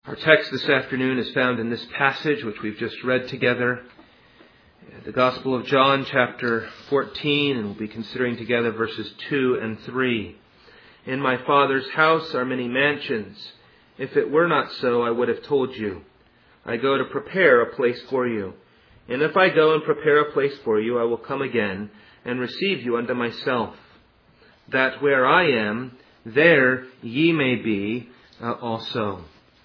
Our text this afternoon is found in this passage which we've just read together, the Gospel of John, chapter 14, and we'll be considering together verses 2 and 3. In my Father's house are many mansions. If it were not so, I would have told you. I go to prepare a place for you. And if I go and prepare a place for you, I will come again and receive you unto myself, that where I am, there ye may be also.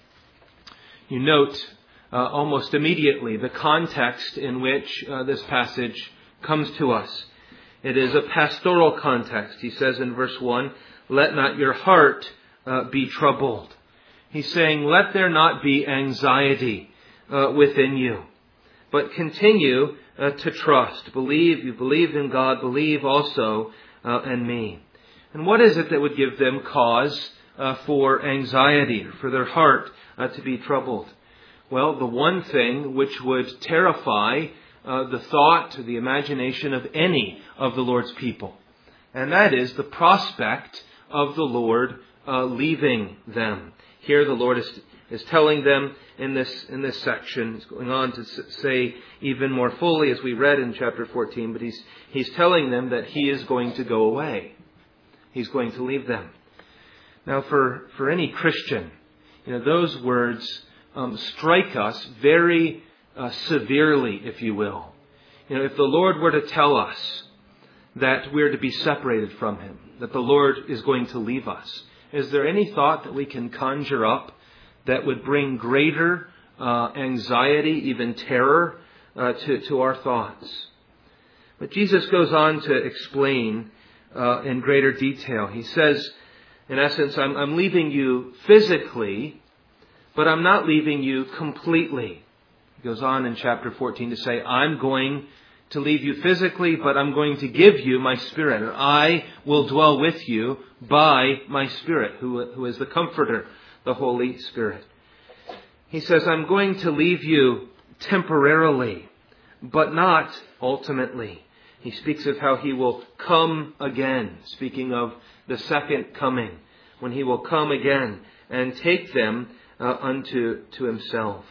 You note almost immediately the context in which this passage comes to us. It is a pastoral context. He says in verse 1, "Let not your heart be troubled." He's saying, let there not be anxiety within you, but continue to trust. You believe in God, believe also in me. And what is it that would give them cause for anxiety, for their heart to be troubled? Well, the one thing which would terrify the thought, the imagination of any of the Lord's people, and that is the prospect of the Lord leaving them. Here the Lord is telling them in this section. He's going on to say even more fully, as we read in chapter 14, but he's telling them that He is going to go away. He's going to leave them. Now, for any Christian, those words strike us very severely, if you will. If the Lord were to tell us that we're to be separated from Him, that the Lord is going to leave us, is there any thought that we can conjure up that would bring greater anxiety, even terror, to our thoughts? But Jesus goes on to explain in greater detail. He says, in essence, I'm leaving you physically, but I'm not leaving you completely. He goes on in chapter 14 to say, I'm going to leave you physically, but I'm going to give you my Spirit. And I will dwell with you by my Spirit, who is the Comforter, the Holy Spirit. He says, I'm going to leave you temporarily, but not ultimately. He speaks of how He will come again, speaking of the second coming, when He will come again and take them unto Himself.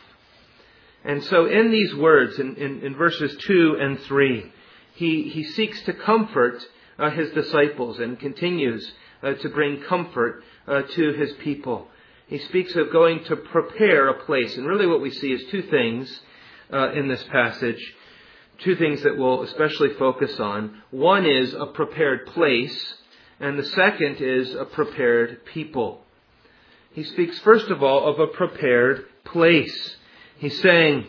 And so in these words, in verses 2 and 3, He seeks to comfort His disciples and continues to bring comfort to His people. He speaks of going to prepare a place. And really what we see is two things in this passage. Two things that we'll especially focus on. One is a prepared place, and the second is a prepared people. He speaks first of all of a prepared place. He's saying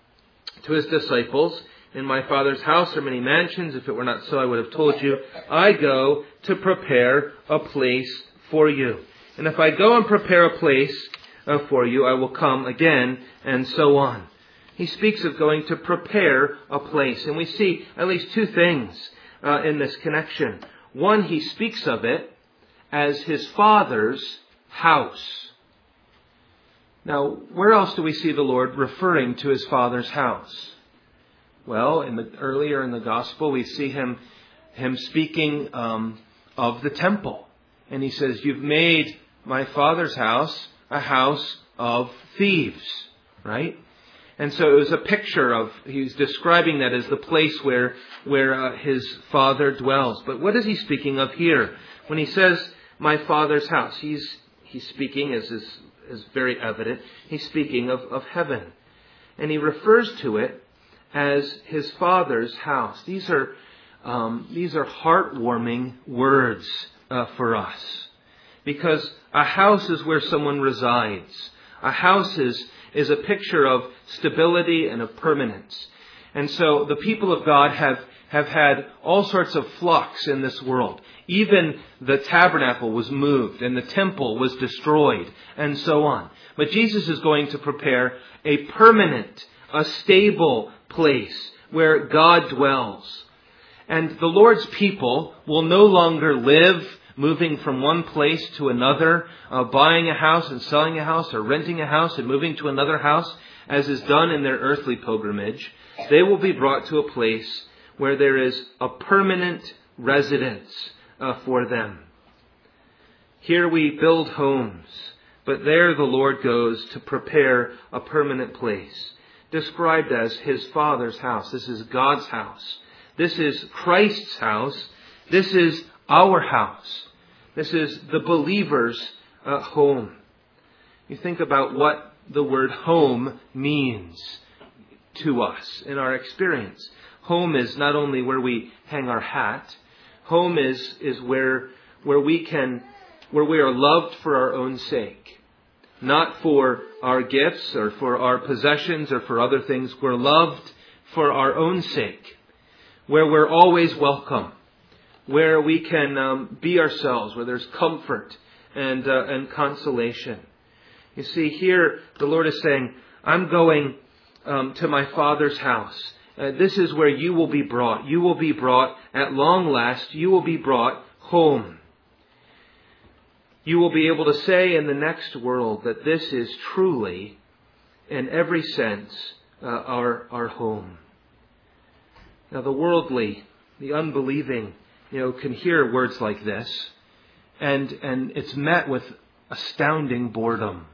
to His disciples, in my Father's house are many mansions. If it were not so, I would have told you. I go to prepare a place for you. And if I go and prepare a place for you, I will come again, and so on. He speaks of going to prepare a place. And we see at least two things in this connection. One, He speaks of it as His Father's house. Now, where else do we see the Lord referring to His Father's house? Well, earlier in the Gospel, we see Him speaking of the temple. And He says, you've made my Father's house a house of thieves, right? And so it was a picture of, He's describing that as the place where His Father dwells. But what is He speaking of here? When He says, my Father's house, He's speaking, as is very evident, He's speaking of heaven. And He refers to it as His Father's house. These are heartwarming words for us. Because a house is where someone resides. A house is a picture of stability and of permanence. And so the people of God have had all sorts of flux in this world. Even the tabernacle was moved and the temple was destroyed and so on. But Jesus is going to prepare a permanent, a stable place where God dwells. And the Lord's people will no longer live moving from one place to another, buying a house and selling a house, or renting a house and moving to another house, as is done in their earthly pilgrimage. They will be brought to a place where there is a permanent residence for them. Here we build homes. But there the Lord goes to prepare a permanent place, described as His Father's house. This is God's house. This is Christ's house. This is our house. This is the believer's home. You think about what the word home means to us in our experience. Home is not only where we hang our hat. Home is where we are loved for our own sake. Not for our gifts or for our possessions or for other things. We're loved for our own sake. Where we're always welcome. Where we can be ourselves. Where there's comfort and consolation. You see, here the Lord is saying, I'm going to my Father's house. This is where you will be brought. You will be brought at long last. You will be brought home. You will be able to say in the next world that this is truly, in every sense, our home. Now the worldly, the unbelieving, can hear words like this, and it's met with astounding boredom.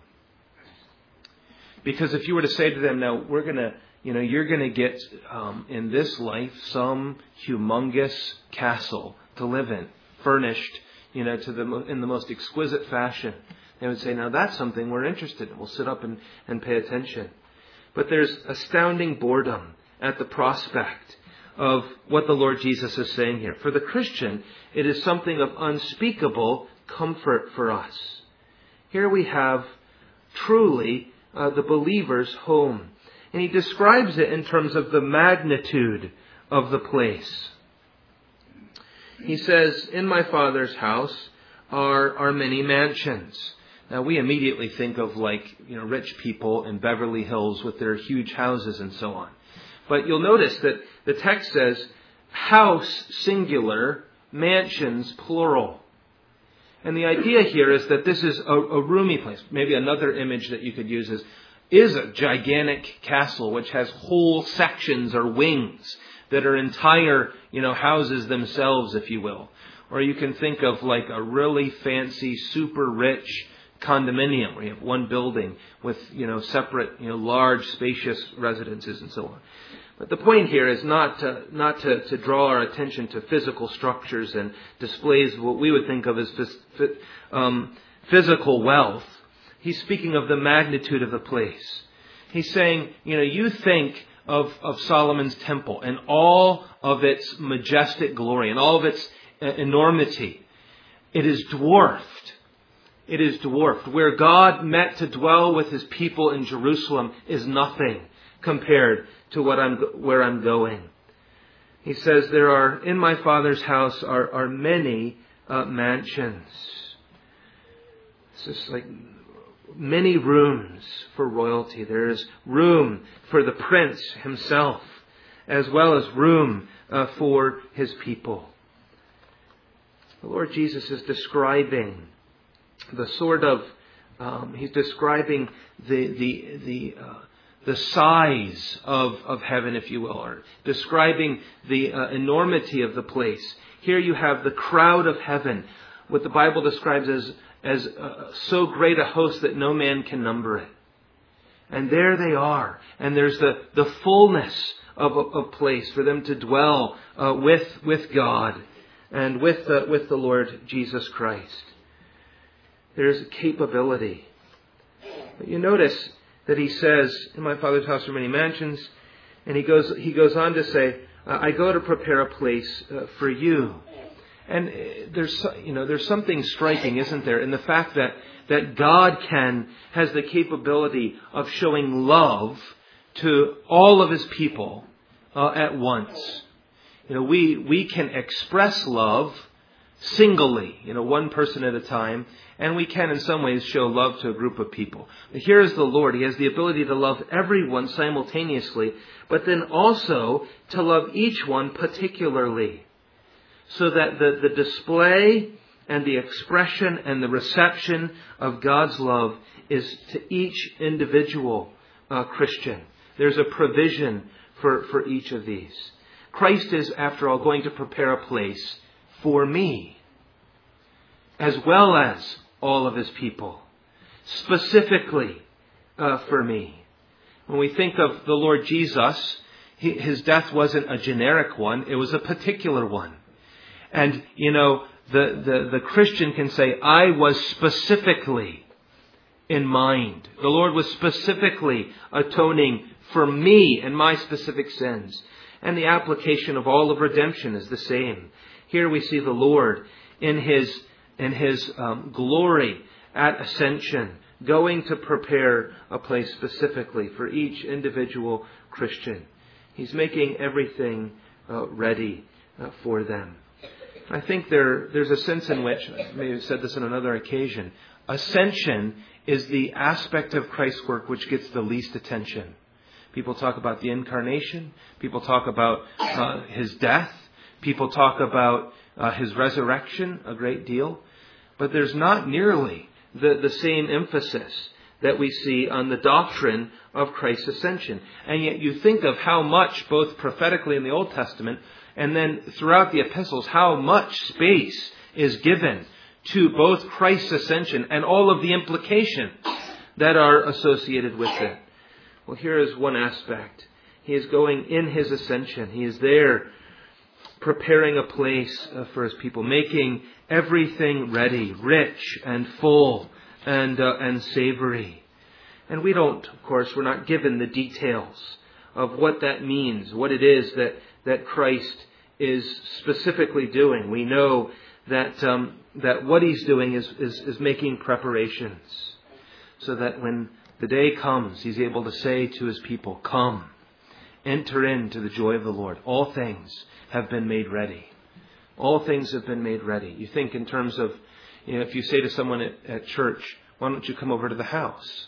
Because if you were to say to them, now you're going to get in this life some humongous castle to live in, furnished, in the most exquisite fashion. They would say, now that's something we're interested in. We'll sit up and pay attention. But there's astounding boredom at the prospect of what the Lord Jesus is saying here. For the Christian, it is something of unspeakable comfort for us. Here we have truly the believer's home. And he describes it in terms of the magnitude of the place. He says, in my Father's house are many mansions. Now we immediately think of rich people in Beverly Hills with their huge houses and so on. But you'll notice that the text says, house singular, mansions plural. And the idea here is that this is a roomy place. Maybe another image that you could use is a gigantic castle which has whole sections or wings that are entire, houses themselves, if you will. Or you can think of like a really fancy, super rich condominium where you have one building with, separate, large, spacious residences and so on. But the point here is not to draw our attention to physical structures and displays of what we would think of as physical wealth. He's speaking of the magnitude of the place. He's saying, you think of Solomon's temple and all of its majestic glory and all of its enormity. It is dwarfed. It is dwarfed. Where God met to dwell with His people in Jerusalem is nothing compared to where I'm going. He says there are, in my Father's house are many mansions. It's just like many rooms for royalty. There is room for the prince himself, as well as room for His people. The Lord Jesus is describing the sort of, He's describing the size of heaven, if you will, or describing the enormity of the place. Here you have the crowd of heaven, what the Bible describes as so great a host that no man can number it. And there they are. And there's the fullness of place for them to dwell with God and with the Lord Jesus Christ. There's a capability. But you notice that he says, in my Father's house are many mansions. And he goes on to say, I go to prepare a place for you. And there's something striking, isn't there, in the fact that God has the capability of showing love to all of His people at once. We can express love singly, one person at a time, and we can in some ways show love to a group of people. But here is the Lord. He has the ability to love everyone simultaneously, but then also to love each one particularly. So that the display and the expression and the reception of God's love is to each individual Christian. There's a provision for each of these. Christ is, after all, going to prepare a place for me, as well as all of His people. specifically for me. When we think of the Lord Jesus, his death wasn't a generic one. It was a particular one. And, the Christian can say, I was specifically in mind. The Lord was specifically atoning for me and my specific sins. And the application of all of redemption is the same. Here we see the Lord in His glory at ascension, going to prepare a place specifically for each individual Christian. He's making everything ready for them. I think there's a sense in which, I may have said this on another occasion, ascension is the aspect of Christ's work which gets the least attention. People talk about the incarnation. People talk about His death. People talk about His resurrection a great deal. But there's not nearly the same emphasis that we see on the doctrine of Christ's ascension. And yet you think of how much, both prophetically in the Old Testament and then throughout the epistles, how much space is given to both Christ's ascension and all of the implications that are associated with it. Well, here is one aspect. He is going in His ascension. He is there preparing a place for His people, making everything ready, rich and full and savory. And we don't, of course, we're not given the details of what that means, what it is that Christ is specifically doing. We know that what He's doing is making preparations so that when the day comes, He's able to say to His people, come, enter into the joy of the Lord. All things have been made ready. All things have been made ready. You think in terms of, if you say to someone at church, why don't you come over to the house,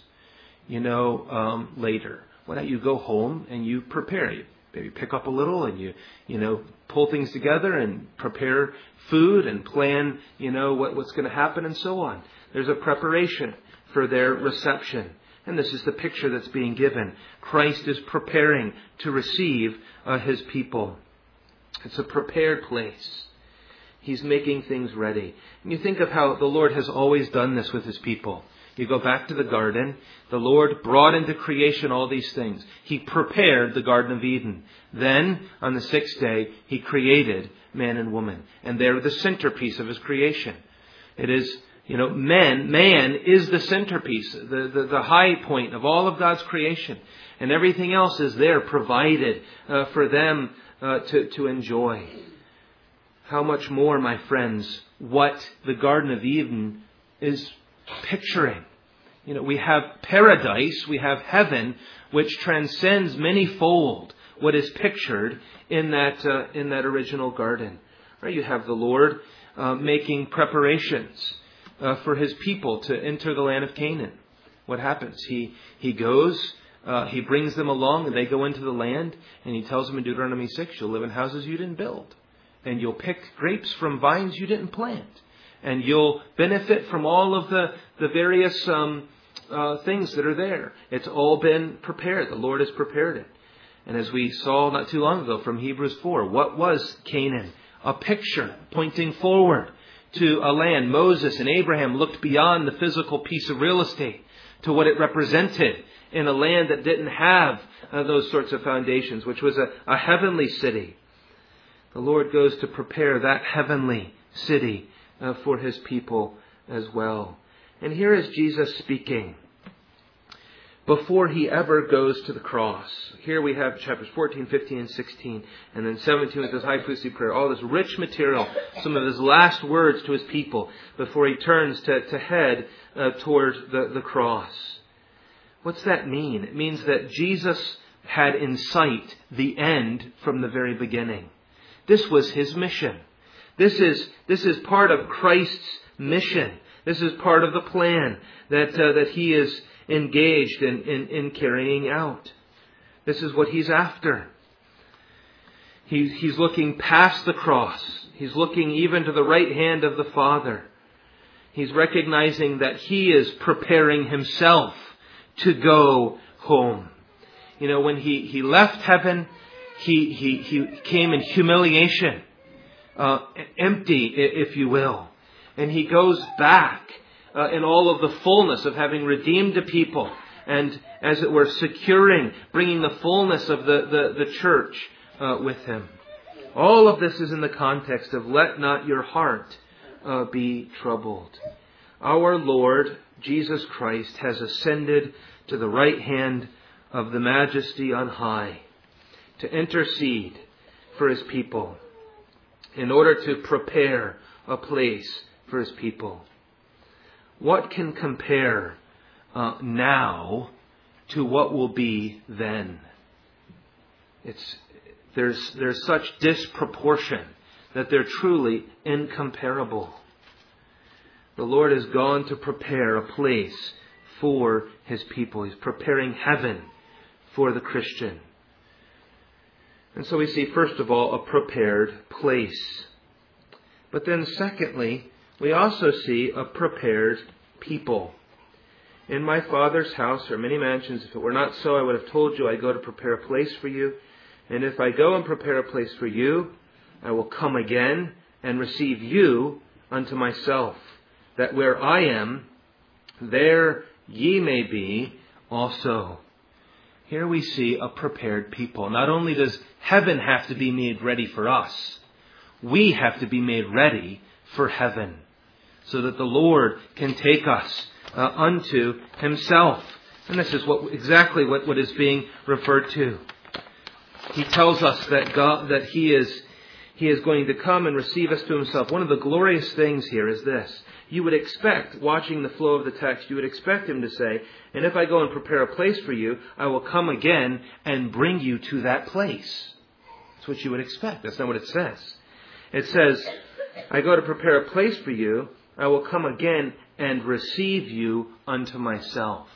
later? Why don't you go home and you prepare? You maybe pick up a little and you pull things together and prepare food and plan, what's going to happen and so on. There's a preparation for their reception. And this is the picture that's being given. Christ is preparing to receive His people. It's a prepared place. He's making things ready. And you think of how the Lord has always done this with His people. You go back to the garden. The Lord brought into creation all these things. He prepared the Garden of Eden. Then, on the sixth day, He created man and woman. And they're the centerpiece of His creation. It is, man is the centerpiece, the high point of all of God's creation. And everything else is there provided for them to enjoy. How much more, my friends, what the Garden of Eden is picturing. We have paradise, we have heaven, which transcends manyfold what is pictured in that original garden. Right? You have the Lord making preparations for His people to enter the land of Canaan. What happens? He goes, He brings them along, and they go into the land, and He tells them in Deuteronomy 6, you'll live in houses you didn't build, and you'll pick grapes from vines you didn't plant. And you'll benefit from all of the various things that are there. It's all been prepared. The Lord has prepared it. And as we saw not too long ago from Hebrews 4, what was Canaan? A picture pointing forward to a land. Moses and Abraham looked beyond the physical piece of real estate to what it represented in a land that didn't have those sorts of foundations, which was a heavenly city. The Lord goes to prepare that heavenly city for His people as well. And here is Jesus speaking before He ever goes to the cross. Here we have chapters 14, 15, and 16. And then 17 with His high priestly prayer. All this rich material. Some of His last words to His people before He turns to head toward the cross. What's that mean? It means that Jesus had in sight the end from the very beginning. This was His mission. This is part of Christ's mission. This is part of the plan that He is engaged in carrying out. This is what He's after. He's looking past the cross. He's looking even to the right hand of the Father. He's recognizing that He is preparing Himself to go home. When He left heaven, He came in humiliation. Empty, if you will. And He goes back in all of the fullness of having redeemed a people and, as it were, securing, bringing the fullness of the church with Him. All of this is in the context of let not your heart be troubled. Our Lord Jesus Christ has ascended to the right hand of the Majesty on high to intercede for His people in order to prepare a place for His people. What can compare now to what will be then? There's such disproportion that they're truly incomparable. The Lord has gone to prepare a place for His people. He's preparing heaven for the Christian. And so we see, first of all, a prepared place. But then secondly, we also see a prepared people. In my Father's house are many mansions. If it were not so, I would have told you I go to prepare a place for you. And if I go and prepare a place for you, I will come again and receive you unto myself, that where I am, there ye may be also. Here we see a prepared people. Not only does heaven have to be made ready for us, we have to be made ready for heaven, so that the Lord can take us unto Himself. And this is exactly what is being referred to. He tells us that He is going to come and receive us to Himself. One of the glorious things here is this. You would expect, watching the flow of the text, you would expect Him to say, and if I go and prepare a place for you, I will come again and bring you to that place. That's what you would expect. That's not what it says. It says, I go to prepare a place for you, I will come again and receive you unto myself.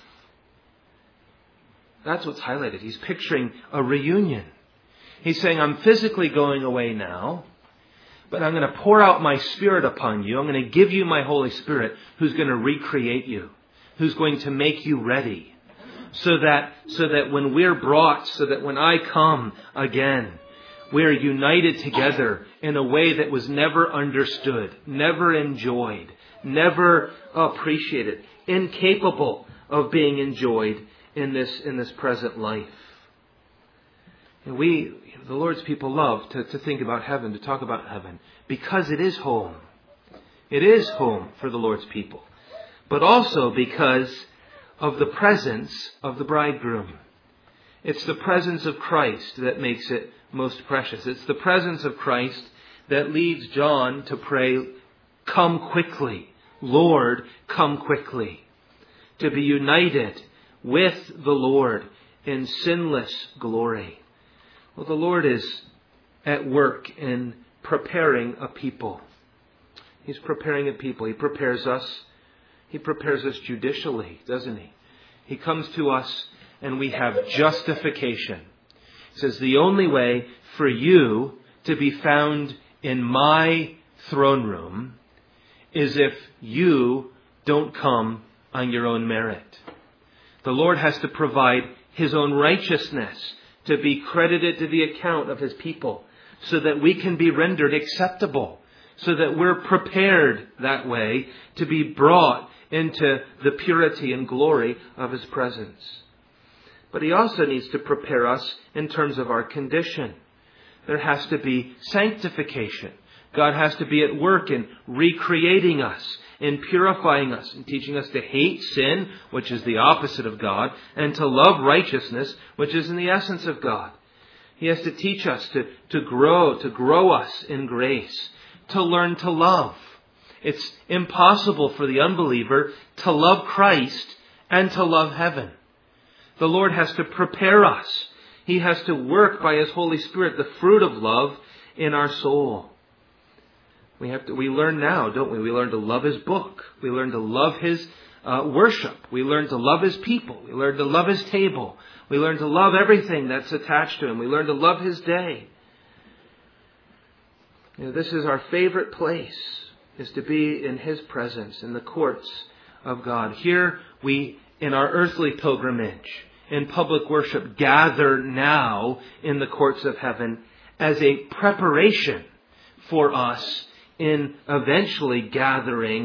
That's what's highlighted. He's picturing a reunion. He's saying, I'm physically going away now, but I'm going to pour out my Spirit upon you. I'm going to give you my Holy Spirit, who's going to recreate you, who's going to make you ready, so that when we're brought, so that when I come again, we're united together in a way that was never understood, never enjoyed, never appreciated, incapable of being enjoyed in this present life. And the Lord's people, love to think about heaven, to talk about heaven, because it is home. It is home for the Lord's people. But also because of the presence of the bridegroom. It's the presence of Christ that makes it most precious. It's the presence of Christ that leads John to pray, come quickly, Lord, come quickly. To be united with the Lord in sinless glory. Well, the Lord is at work in preparing a people. He's preparing a people. He prepares us. He prepares us judicially, doesn't He? He comes to us and we have justification. He says, the only way for you to be found in my throne room is if you don't come on your own merit. The Lord has to provide His own righteousness to be credited to the account of His people, so that we can be rendered acceptable, so that we're prepared that way to be brought into the purity and glory of His presence. But He also needs to prepare us in terms of our condition. There has to be sanctification. God has to be at work in recreating us, in purifying us, in teaching us to hate sin, which is the opposite of God, and to love righteousness, which is in the essence of God. He has to teach us to grow us in grace, to learn to love. It's impossible for the unbeliever to love Christ and to love heaven. The Lord has to prepare us. He has to work by His Holy Spirit the fruit of love in our soul. We learn now, don't we? We learn to love His book. We learn to love His worship. We learn to love His people. We learn to love His table. We learn to love everything that's attached to Him. We learn to love His day. This is our favorite place, is to be in His presence, in the courts of God. Here we, in our earthly pilgrimage, in public worship, gather now in the courts of heaven as a preparation for us in eventually gathering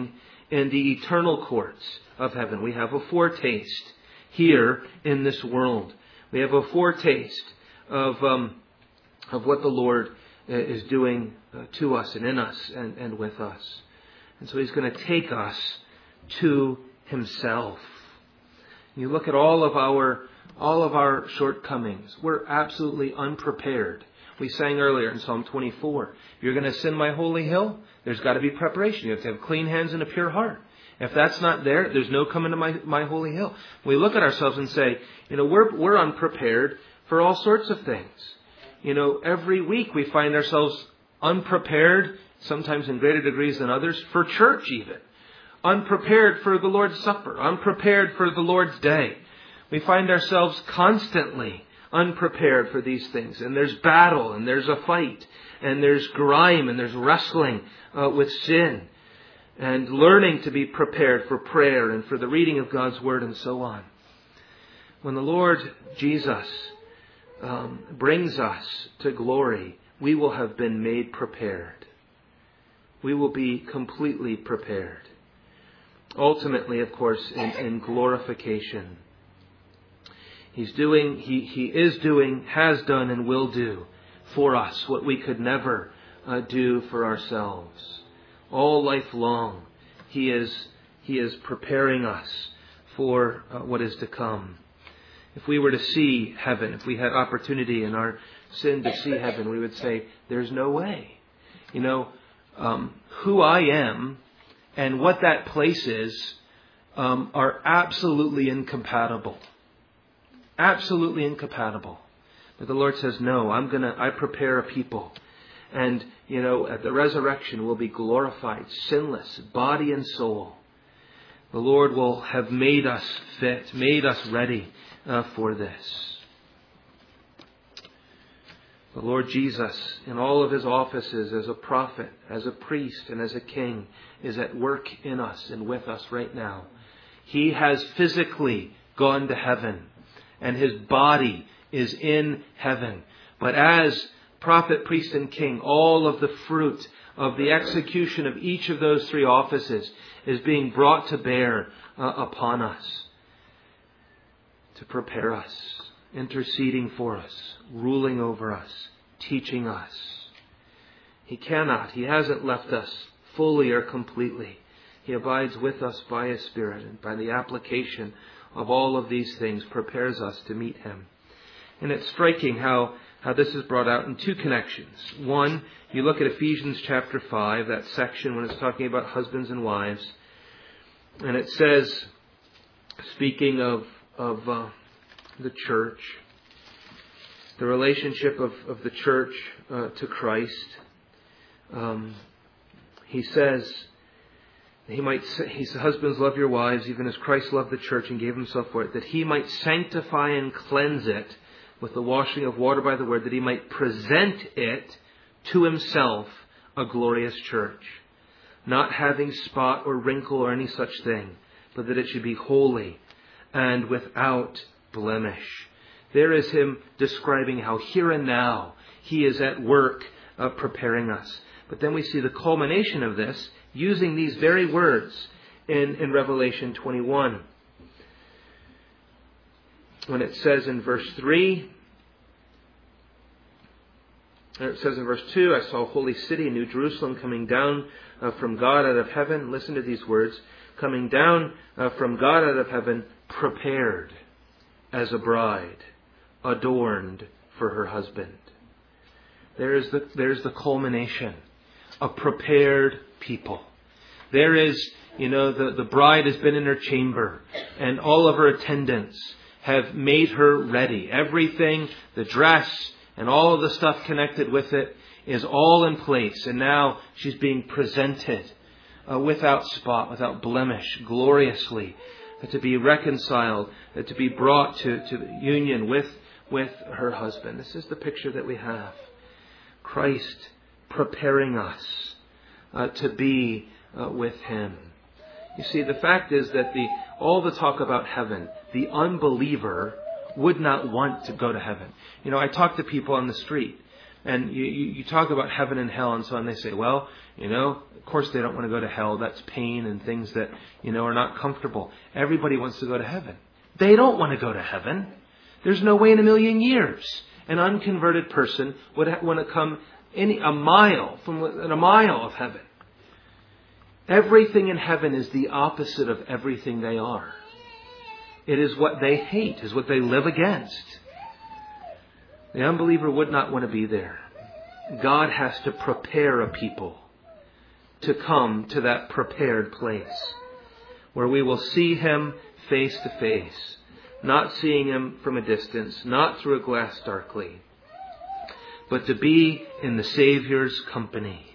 in the eternal courts of heaven. We have a foretaste here in this world. We have a foretaste of what the Lord is doing to us and in us and with us. And so He's going to take us to Himself. You look at all of our shortcomings. We're absolutely unprepared. We sang earlier in Psalm 24, if you're going to ascend my holy hill, there's got to be preparation. You have to have clean hands and a pure heart. If that's not there, there's no coming to my holy hill. We look at ourselves and say, we're unprepared for all sorts of things. Every week we find ourselves unprepared, sometimes in greater degrees than others, for church even. Unprepared for the Lord's Supper. Unprepared for the Lord's Day. We find ourselves constantly unprepared for these things. And there's battle, and there's a fight, and there's grime, and there's wrestling with sin. And learning to be prepared for prayer and for the reading of God's Word and so on. When the Lord Jesus brings us to glory, we will have been made prepared. We will be completely prepared. Ultimately, of course, in glorification. He is doing, has done, and will do for us what we could never do for ourselves. All life long, He is preparing us for what is to come. If we were to see heaven, if we had opportunity in our sin to see heaven, we would say, there's no way. Who I am and what that place is are absolutely incompatible. Absolutely incompatible. But the Lord says, no, I prepare a people. And, at the resurrection we'll be glorified, sinless, body and soul. The Lord will have made us fit, made us ready for this. The Lord Jesus, in all of His offices as a prophet, as a priest, and as a king, is at work in us and with us right now. He has physically gone to heaven, and His body is in heaven. But as prophet, priest, and king, all of the fruit of the execution of each of those three offices is being brought to bear upon us to prepare us, interceding for us, ruling over us, teaching us. He hasn't left us fully or completely. He abides with us by His Spirit, and by the application of all of these things prepares us to meet Him. And it's striking how this is brought out in two connections. One, you look at Ephesians chapter 5, that section when it's talking about husbands and wives. And it says, speaking of the church, the relationship of the church to Christ, he says, husbands, love your wives, even as Christ loved the church and gave Himself for it, that He might sanctify and cleanse it with the washing of water by the word, that He might present it to Himself a glorious church, not having spot or wrinkle or any such thing, but that it should be holy and without blemish. There is Him describing how here and now He is at work preparing us. But then we see the culmination of this using these very words in Revelation 21. When it says in verse 3, it says in verse 2, I saw a holy city, a new Jerusalem, coming down from God out of heaven. Listen to these words. Coming down from God out of heaven, prepared as a bride, adorned for her husband. There's the culmination. A prepared people. There is, the bride has been in her chamber, and all of her attendants have made her ready. Everything, the dress, and all of the stuff connected with it is all in place. And now she's being presented without spot, without blemish, gloriously, to be reconciled, to be brought to union with her husband. This is the picture that we have. Christ preparing us to be with Him. You see, the fact is that all the talk about heaven, the unbeliever would not want to go to heaven. I talk to people on the street, And you talk about heaven and hell and so on. They say, well, of course they don't want to go to hell. That's pain and things that, are not comfortable. Everybody wants to go to heaven. They don't want to go to heaven. There's no way in a million years an unconverted person would want to come a mile of heaven. Everything in heaven is the opposite of everything they are. It is what they hate, is what they live against. The unbeliever would not want to be there. God has to prepare a people to come to that prepared place where we will see Him face to face, not seeing Him from a distance, not through a glass darkly, but to be in the Savior's company.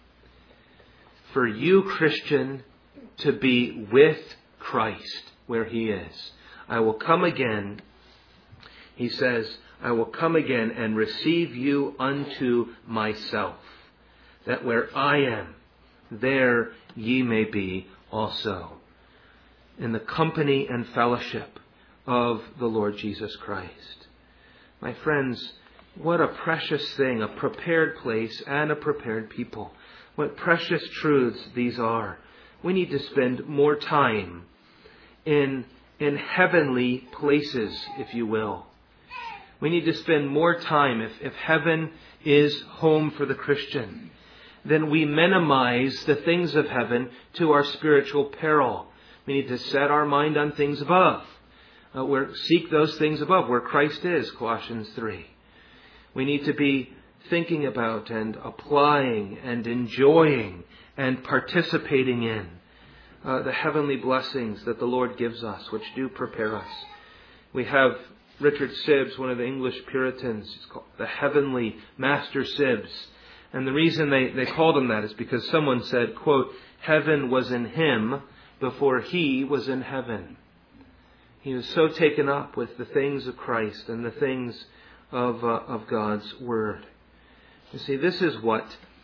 For you, Christian, to be with Christ where He is. I will come again, He says, I will come again and receive you unto myself, that where I am, there ye may be also, in the company and fellowship of the Lord Jesus Christ. My friends, what a precious thing, a prepared place and a prepared people. What precious truths these are. We need to spend more time in heavenly places, if you will. We need to spend more time, if heaven is home for the Christian, then we minimize the things of heaven to our spiritual peril. We need to set our mind on things above. Seek those things above, where Christ is, Colossians 3. We need to be thinking about and applying and enjoying and participating in the heavenly blessings that the Lord gives us, which do prepare us. We have Richard Sibbes, one of the English Puritans. He's called the Heavenly Master Sibbes. And the reason they called him that is because someone said, quote, heaven was in him before he was in heaven. He was so taken up with the things of Christ and the things of God's Word. You see, this is what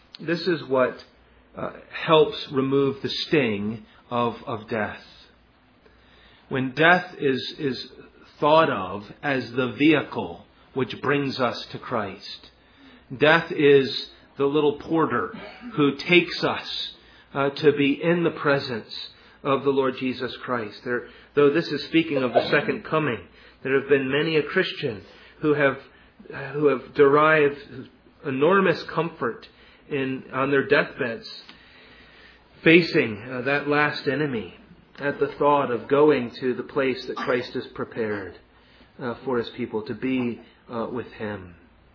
helps remove the sting of death. When death is thought of as the vehicle which brings us to Christ, death is the little porter who takes us to be in the presence of the Lord Jesus Christ. Though this is speaking of the second coming, there have been many a Christian who have derived enormous comfort on their deathbeds, facing that last enemy at the thought of going to the place that Christ has prepared for His people, to be with Him.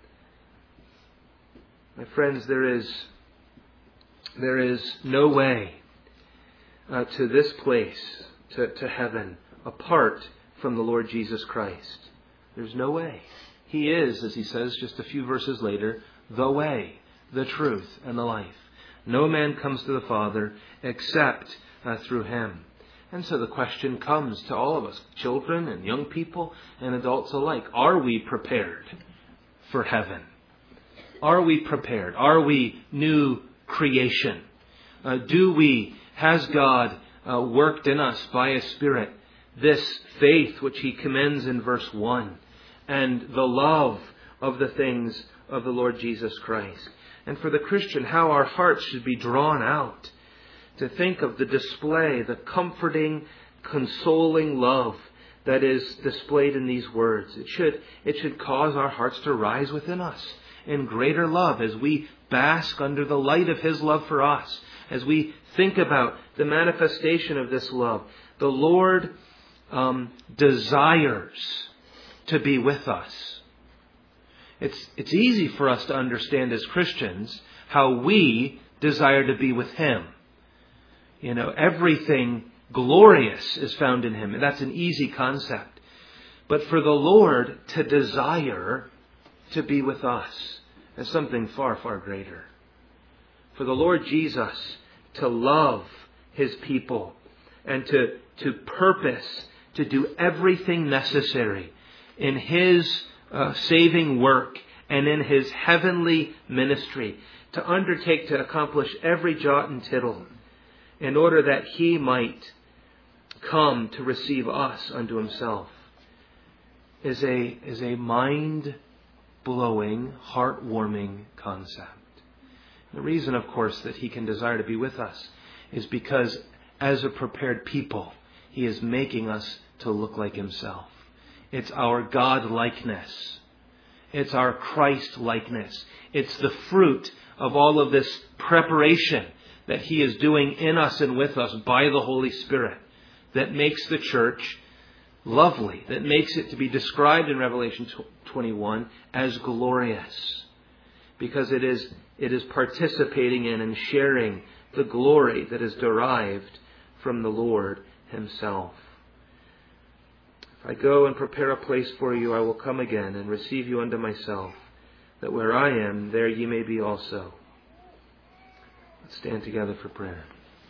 My friends, there is no way to this place, to heaven, apart from the Lord Jesus Christ. There's no way. He is, as He says just a few verses later, the way, the truth, and the life. No man comes to the Father except through Him. And so the question comes to all of us, children and young people and adults alike. Are we prepared for heaven? Are we prepared? Are we new creation? Has God worked in us by His Spirit this faith which He commends in verse 1 and the love of the things of the Lord Jesus Christ? And for the Christian, how our hearts should be drawn out to think of the display, the comforting, consoling love that is displayed in these words. It should cause our hearts to rise within us in greater love as we bask under the light of His love for us, as we think about the manifestation of this love. The Lord desires to be with us. It's easy for us to understand as Christians how we desire to be with Him. Everything glorious is found in Him. And that's an easy concept. But for the Lord to desire to be with us is something far, far greater. For the Lord Jesus to love His people and to purpose to do everything necessary in His saving work and in His heavenly ministry, to undertake to accomplish every jot and tittle in order that He might come to receive us unto Himself, is a mind mind-blowing, heart-warming concept. The reason, of course, that He can desire to be with us is because as a prepared people, He is making us to look like Himself. It's our God-likeness. It's our Christ-likeness. It's the fruit of all of this preparation that He is doing in us and with us by the Holy Spirit that makes the church lovely, that makes it to be described in Revelation 21 as glorious. Because it is participating in and sharing the glory that is derived from the Lord Himself. If I go and prepare a place for you, I will come again and receive you unto myself, that where I am, there ye may be also. Let's stand together for prayer.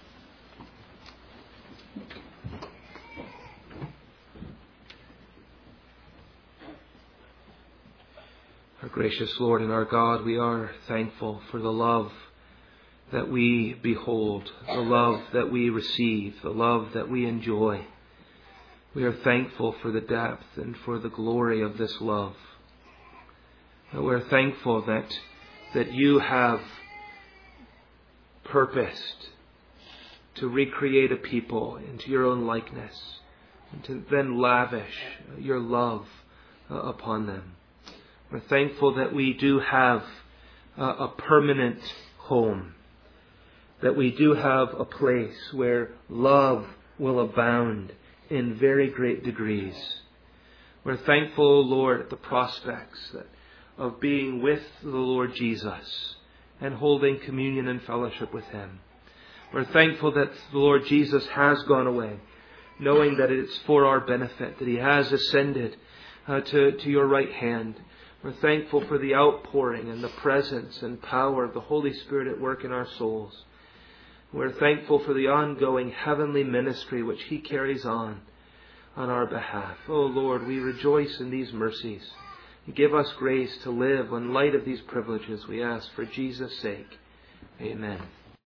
Our gracious Lord and our God, we are thankful for the love that we behold, the love that we receive, the love that we enjoy. We are thankful for the depth and for the glory of this love. We're thankful that you have purposed to recreate a people into your own likeness and to then lavish your love upon them. We're thankful that we do have a permanent home, that we do have a place where love will abound in very great degrees. We're thankful, Lord, at the prospects of being with the Lord Jesus and holding communion and fellowship with Him. We're thankful that the Lord Jesus has gone away, knowing that it's for our benefit, that He has ascended to your right hand. We're thankful for the outpouring and the presence and power of the Holy Spirit at work in our souls. We're thankful for the ongoing heavenly ministry which He carries on our behalf. Oh Lord, we rejoice in these mercies. Give us grace to live in light of these privileges, we ask for Jesus' sake. Amen.